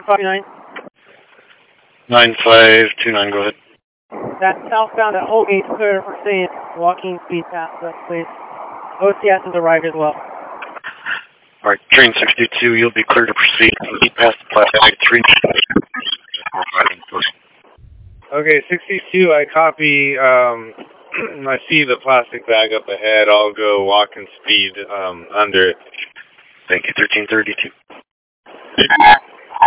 copy 9. 9529, go ahead. That's southbound at Old Gate, clear for proceed. Walking speed past us, please. OCS has arrived as well. Alright, train 62, you'll be clear to proceed. Keep past the plastic 3. Okay, 62, I copy. I see the plastic bag up ahead. I'll go walking speed under it. Thank you, 1332.